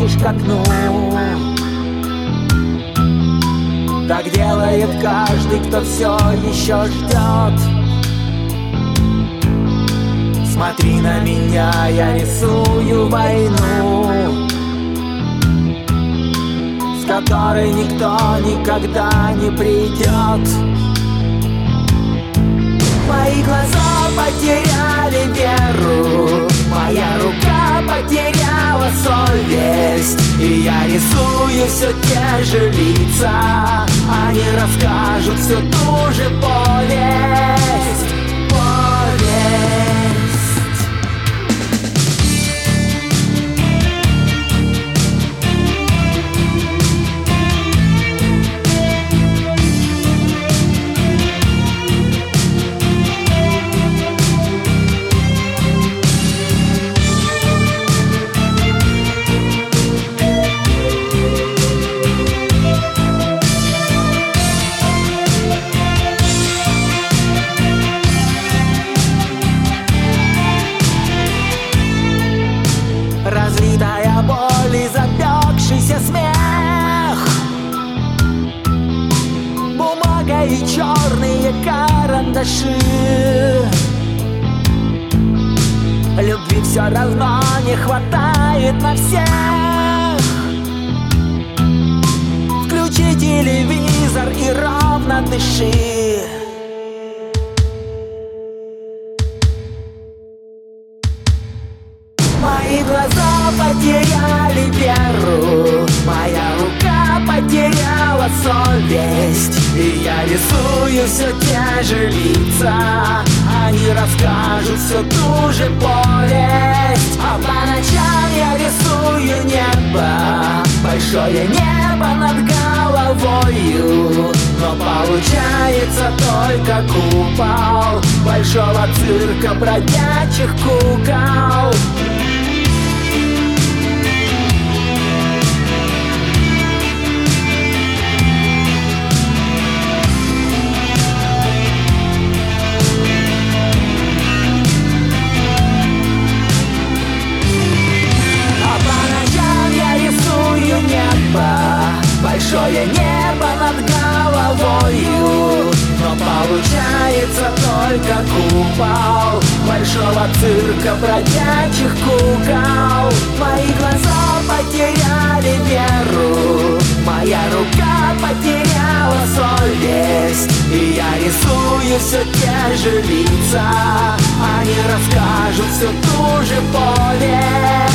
подходишь к окну. Так делает каждый, кто все еще ждет. Смотри на меня, я рисую войну, с которой никто никогда не придет. Мои глаза потеряли веру, моя рука потеряла совесть, и я рисую все те же лица. Они расскажут всю ту же повесть. Разлитая боль и запекшийся смех, бумага и черные карандаши. Любви все равно не хватает на всех. Включи телевизор и ровно дыши. Мои глаза потеряли веру, моя рука потеряла совесть, и я рисую все те же лица. Они расскажут всю ту же повесть. А по ночам я рисую небо, большое небо над головою, но получается только купол большого цирка бродячих кукол. Большое небо над головою, но получается только купол большого цирка бродячих кукол. Мои глаза потеряли веру, моя рука потеряла совесть, и я рисую все те же лица. Они расскажут всю ту же повесть.